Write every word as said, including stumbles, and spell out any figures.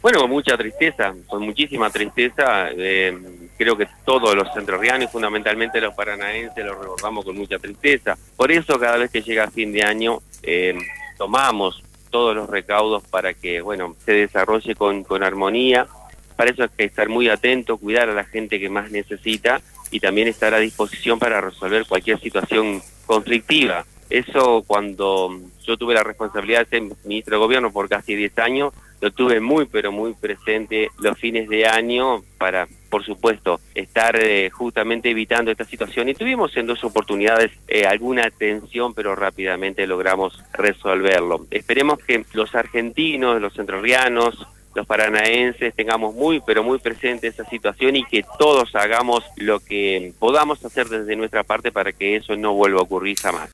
Bueno, con mucha tristeza, con muchísima tristeza. Eh, creo que todos los entrerrianos, fundamentalmente los paranaenses, lo recordamos con mucha tristeza. Por eso cada vez que llega fin de año eh, tomamos todos los recaudos para que, bueno, se desarrolle con, con armonía. Para eso hay que estar muy atento, cuidar a la gente que más necesita y también estar a disposición para resolver cualquier situación conflictiva. Eso, cuando yo tuve la responsabilidad de ser ministro de gobierno por casi diez años, lo tuve muy pero muy presente los fines de año para, por supuesto, estar eh, justamente evitando esta situación. Y tuvimos en dos oportunidades eh, alguna tensión, pero rápidamente logramos resolverlo. Esperemos que los argentinos, los entrerrianos, los paranaenses tengamos muy pero muy presente esa situación y que todos hagamos lo que podamos hacer desde nuestra parte para que eso no vuelva a ocurrir jamás.